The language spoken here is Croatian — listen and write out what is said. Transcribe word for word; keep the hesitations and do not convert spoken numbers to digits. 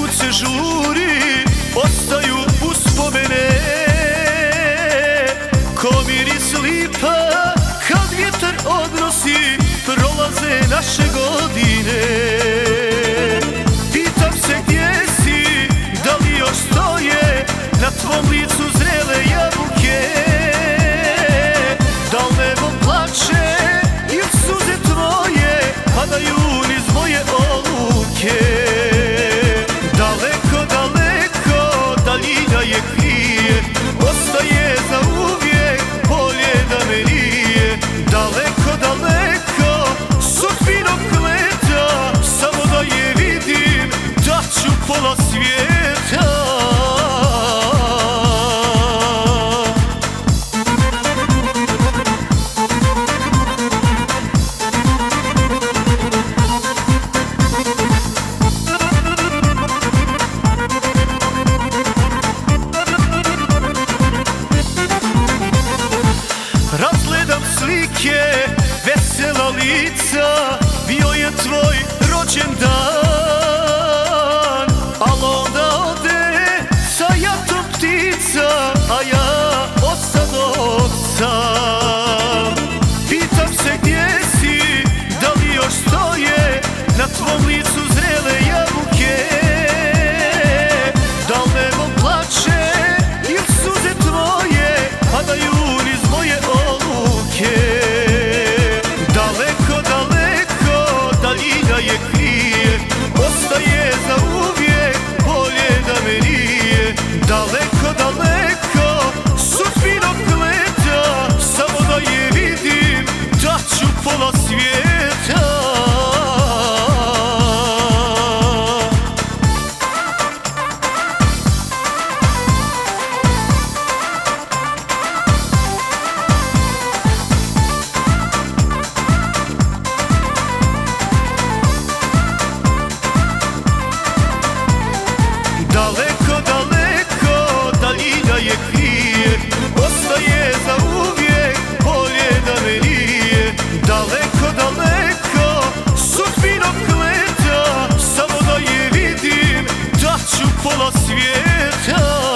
kud se žuri, ostaju uspomene. Ko miris lipa kad vjetar odnosi, prolaze naše godine. Pitam se gdje si, da li još stoje na tvom licu zrele jabuke? Da li nebo plače ili suze tvoje padaju niz moje oluke? Daleko, daleko, daljina je krije, ostaje za uvijek polje da me nije. Daleko, daleko, sudbinom kleta, samo da je vidim, daću pola svijeta. Razgledam slike, vesela lica, bio je tvoj rođendan, al onda ode sa jatom ptica, a ja ostadoh sam. Pitam se gdje si, da li još stoje na tvom licu zrele jabuke? Da li nebo plače ili suze tvoje padaju niz moje oluke? Daleko, daleko, daljina je krije, ostaje za uvijek polje da me nije. Daleko, daleko, sudbinom kleta, samo da je vidim, daću pola svijeta. Daleko, daleko, daljina je krije, ostaje za uvijek polje da me nije. Daleko, daleko, sudbinom kleta, samo da je vidim, daću pola svijeta.